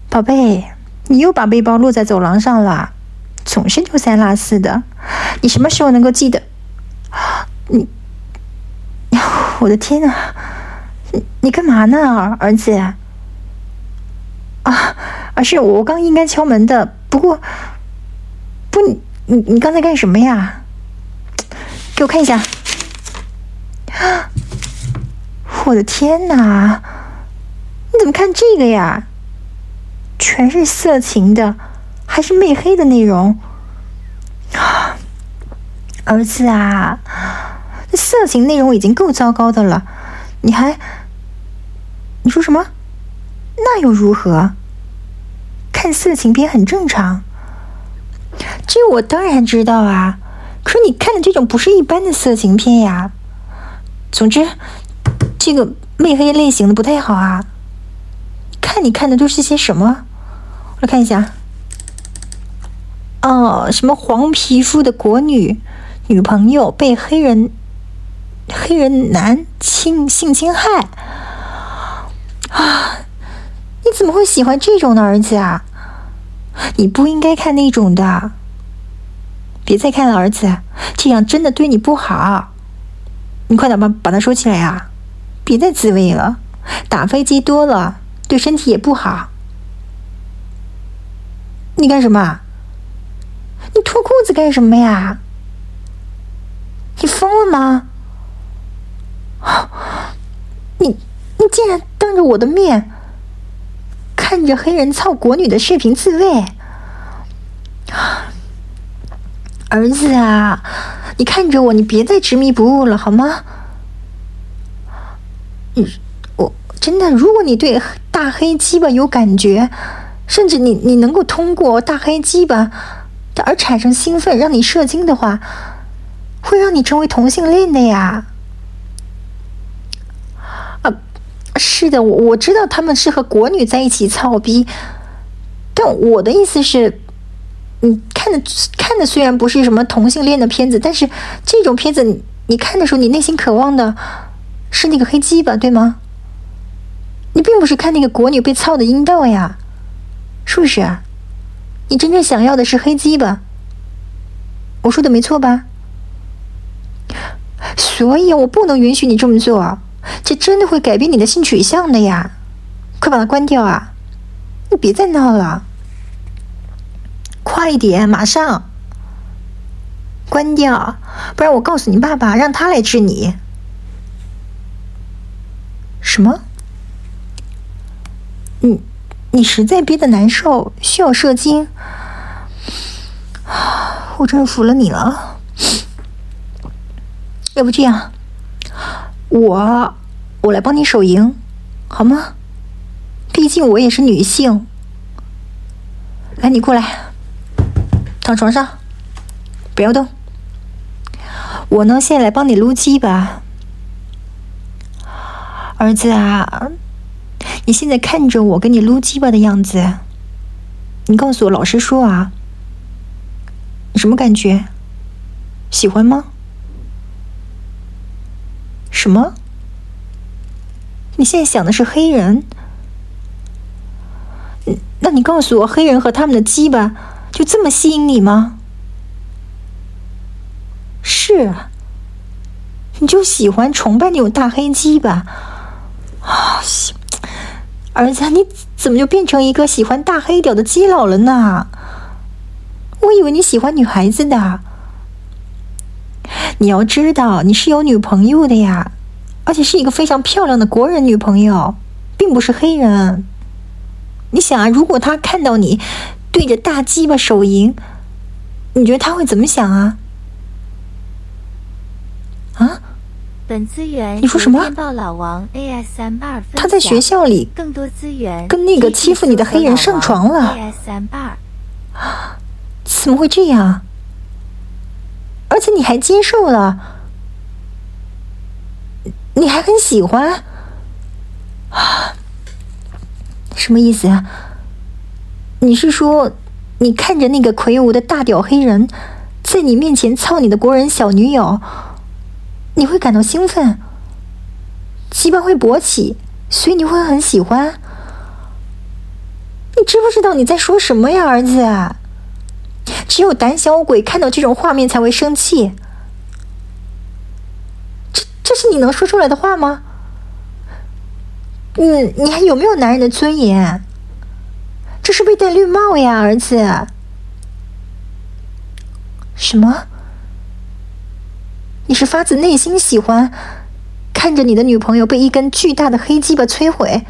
宝贝，你又把背包落在走廊上了，总是丢三落四的。你什么时候能够记得？你，我的天啊！你干嘛呢，儿子？是我刚应该敲门的，不过，你刚才干什么呀？给我看一下。我的天哪！你怎么看这个呀？全是色情的，还是媚黑的内容。儿子啊，色情内容已经够糟糕的了，你说什么？那又如何？看色情片很正常，这我当然知道啊。可是你看的这种不是一般的色情片呀。总之，这个媚黑类型的不太好啊。看你看的都是些什么？我来看一下。什么黄皮肤的国女朋友被黑人男性侵害啊！你怎么会喜欢这种的，儿子啊？你不应该看那种的。别再看了，儿子，这样真的对你不好。你快点把它收起来呀！别再自慰了，打飞机多了对身体也不好。你干什么？你脱裤子干什么呀？你疯了吗？你竟然当着我的面看着黑人操国女的视频自慰！儿子啊，你看着我，你别再执迷不悟了好吗？我真的，如果你对大黑鸡巴有感觉，甚至你能够通过大黑鸡巴而产生兴奋，让你射精的话，会让你成为同性恋的呀。是的，我知道他们是和国女在一起操逼，但我的意思是，你看的虽然不是什么同性恋的片子，但是这种片子你看的时候，你内心渴望的是那个黑鸡巴，对吗？你并不是看那个国女被操的阴道呀，是不是？你真正想要的是黑鸡巴，我说的没错吧？所以我不能允许你这么做，这真的会改变你的性取向的呀！快把它关掉啊！你别再闹了，快一点，马上关掉，不然我告诉你爸爸，让他来治你。什么？你实在憋得难受，需要射精？我真服了你了。要不这样，我来帮你手淫，好吗？毕竟我也是女性。来，你过来，躺床上，不要动。我呢，现在来帮你撸鸡吧。儿子啊，你现在看着我给你撸鸡巴的样子，你告诉我，老实说啊，你什么感觉？喜欢吗？什么？你现在想的是黑人？那你告诉我，黑人和他们的鸡巴就这么吸引你吗？是，你就喜欢崇拜那种大黑鸡巴啊！儿子，你怎么就变成一个喜欢大黑屌的基佬了呢？我以为你喜欢女孩子的。你要知道，你是有女朋友的呀，而且是一个非常漂亮的国人女朋友，并不是黑人。你想啊，如果他看到你对着大鸡巴手淫，你觉得他会怎么想啊？啊？ 本资源你说什么？ 电报老王 ASMR 他在学校里更多资源跟那个欺负你的黑人上床了。 ASMR 怎么会这样？而且你还接受了，你还很喜欢啊？什么意思啊？你是说你看着那个魁梧的大屌黑人在你面前操你的国人小女友，你会感到兴奋，鸡巴会勃起，所以你会很喜欢？ 你知不知道你在说什么呀，儿子？只有胆小鬼看到这种画面才会生气。这是你能说出来的话吗？你还有没有男人的尊严？这是被戴绿帽呀，儿子。什么？你是发自内心喜欢看着你的女朋友被一根巨大的黑鸡巴摧毁？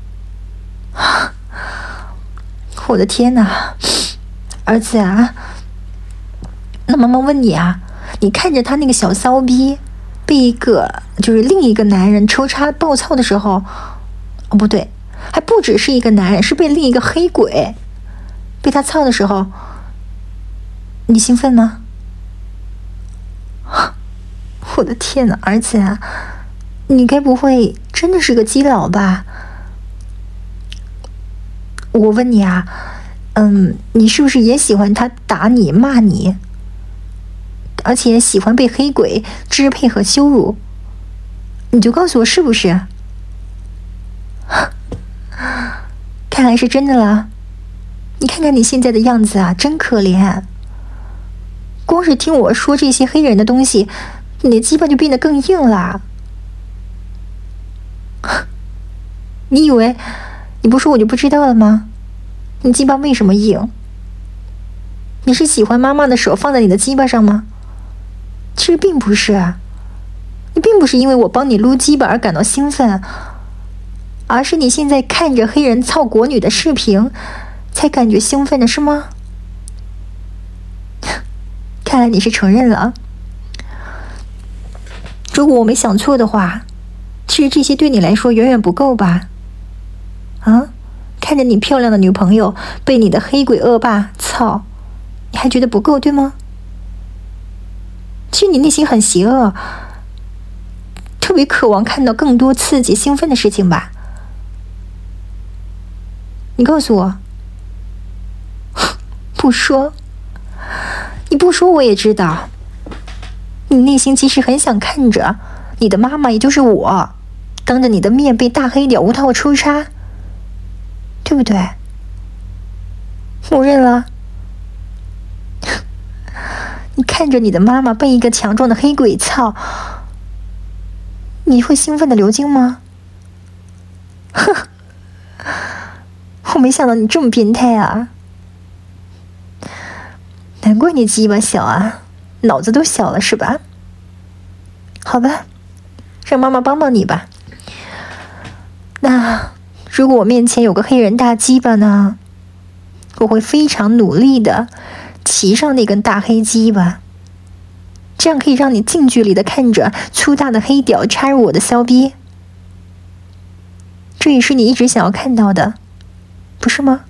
我的天哪，儿子啊！那妈妈问你啊，你看着他那个小骚逼被另一个男人抽插暴操的时候，哦不对，还不只是一个男人，是被另一个黑鬼被他操的时候，你兴奋吗？我的天哪，儿子啊，你该不会真的是个基佬吧？我问你啊，你是不是也喜欢他打你骂你，而且喜欢被黑鬼支配和羞辱？你就告诉我是不是？看来是真的了。你看看你现在的样子啊，真可怜。光是听我说这些黑人的东西，你的鸡巴就变得更硬了。你以为你不说我就不知道了吗？你鸡巴为什么硬？你是喜欢妈妈的手放在你的鸡巴上吗？其实并不是，你并不是因为我帮你撸鸡巴而感到兴奋，而是你现在看着黑人操国女的视频才感觉兴奋的是吗？看来你是承认了。如果我没想错的话，其实这些对你来说远远不够吧？啊，看着你漂亮的女朋友被你的黑鬼恶霸操，你还觉得不够对吗？其实你内心很邪恶，特别渴望看到更多刺激兴奋的事情吧？你告诉我。不说，你不说我也知道，你内心其实很想看着你的妈妈，也就是我，当着你的面被大黑屌无套抽插，对不对？我认了。你看着你的妈妈被一个强壮的黑鬼操，你会兴奋的流精吗？我没想到你这么变态啊！难怪你鸡巴小啊，脑子都小了是吧？好吧，让妈妈帮帮你吧。那如果我面前有个黑人大鸡巴呢？我会非常努力的骑上那根大黑鸡巴，这样可以让你近距离的看着粗大的黑屌插入我的骚逼。这也是你一直想要看到的，不是吗？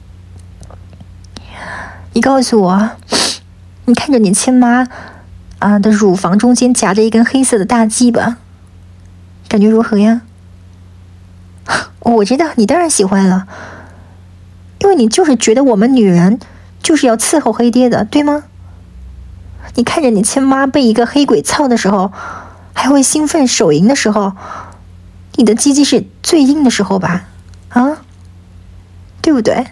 你告诉我，你看着你亲妈的乳房中间夹着一根黑色的大鸡巴，感觉如何呀？我知道你当然喜欢了，因为你就是觉得我们女人就是要伺候黑爹的，对吗？你看着你亲妈被一个黑鬼操的时候，还会兴奋手淫的时候，你的鸡鸡是最硬的时候吧？啊，对不对？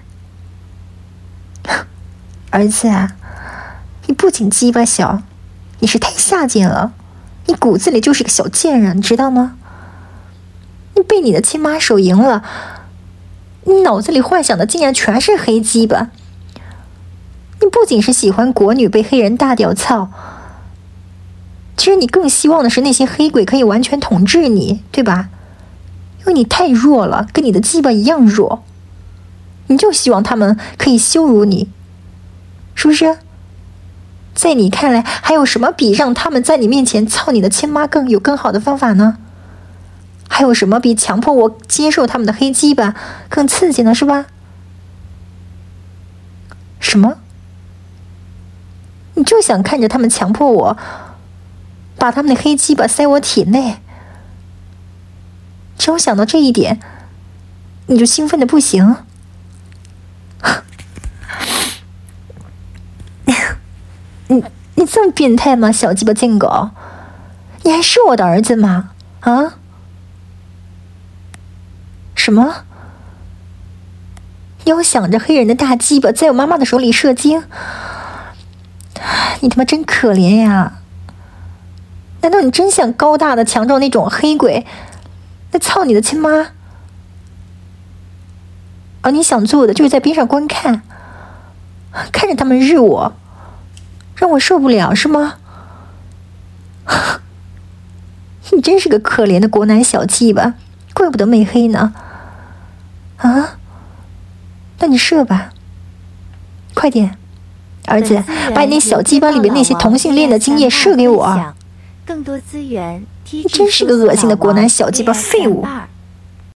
儿子啊，你不仅鸡巴小，你是太下贱了，你骨子里就是个小贱人，知道吗？你被你的亲妈手淫了，你脑子里幻想的竟然全是黑鸡巴。你不仅是喜欢国女被黑人大屌操，其实你更希望的是那些黑鬼可以完全统治你，对吧？因为你太弱了，跟你的鸡巴一样弱，你就希望他们可以羞辱你，是不是？在你看来，还有什么比让他们在你面前操你的亲妈更好的方法呢？还有什么比强迫我接受他们的黑鸡巴更刺激呢？是吧？什么？你就想看着他们强迫我把他们的黑鸡巴塞我体内，只要想到这一点，你就兴奋的不行。你这么变态吗，小鸡巴贱狗？你还是我的儿子吗？啊？什么？ 你要想着黑人的大鸡巴在我妈妈的手里射精，你他妈真可怜呀！难道你真想高大的强壮那种黑鬼来操你的亲妈？而你想做的就是在边上观看，看着他们日我，让我受不了是吗？你真是个可怜的国男小鸡巴，怪不得媚黑呢。啊，那你射吧，快点，儿子，把你那小鸡巴里面那些同性恋的精液射给我。 更多资源， 你真是个恶心的国男小鸡巴废物。